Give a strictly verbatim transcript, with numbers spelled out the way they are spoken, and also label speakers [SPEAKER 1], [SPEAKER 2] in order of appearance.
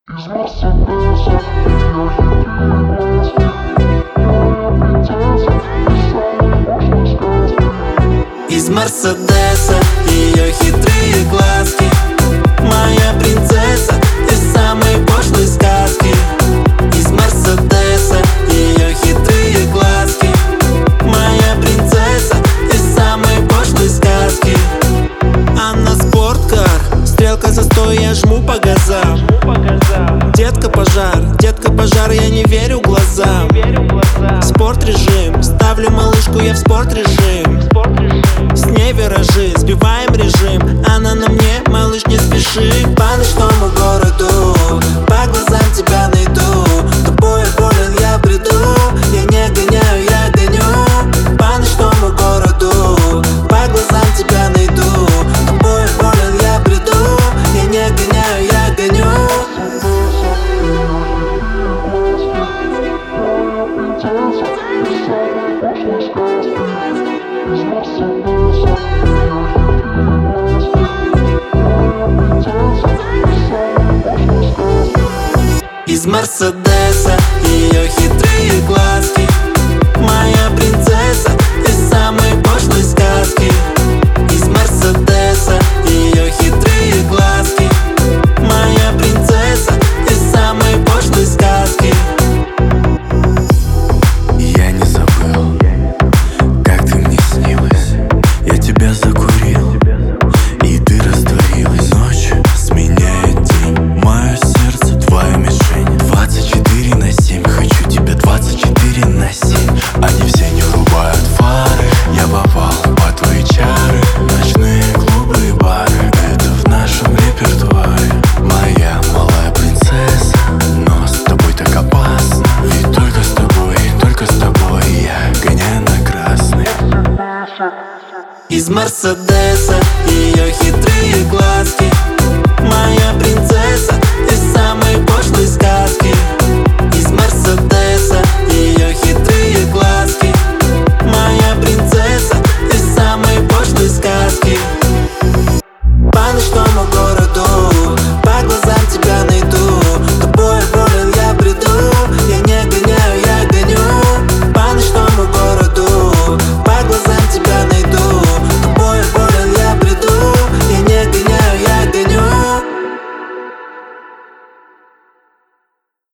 [SPEAKER 1] Из Мерседеса ее хитрые глазки, моя принцесса из самой пошлой сказки. Из Мерседеса ее хитрые глазки, моя принцесса из самой пошлой сказки. Она спорткар, стрелка за сто, я жму по газам. Детка пожар, детка пожар, я не верю глазам. Спорт режим, ставлю малышку я в спорт режим. С ней виражи, сбиваем режим. Она на мне, малыш, не спеши. По ночному городу, по глазам тебя найду. Тобой болен, я приду. Я не гоняю, я гоню. По ночному городу, по глазам тебя найду. Тобой болен, я приду. Я не гоняю, я гоню. Из Мерседеса ее хитрые глазки, моя принцесса из самой пошлой сказки. Из Мерседеса ее хитрые глазки, моя принцесса из самой пошлой сказки.
[SPEAKER 2] Я не забыл, как ты мне снилась. Я тебя закурил, и ты растворилась. Ночь сменяет день, мое сердце твоя мишень. Двадцать четыре на семь, хочу тебя двадцать четыре на семь. Они все не врубают фары, я попал под твои чары. Ночные клубы и бары, это в нашем репертуаре. Моя малая принцесса, но с тобой так опасно. Ведь только с тобой, только с тобой я гоняю на красный.
[SPEAKER 1] Из Мерседеса ее хитрые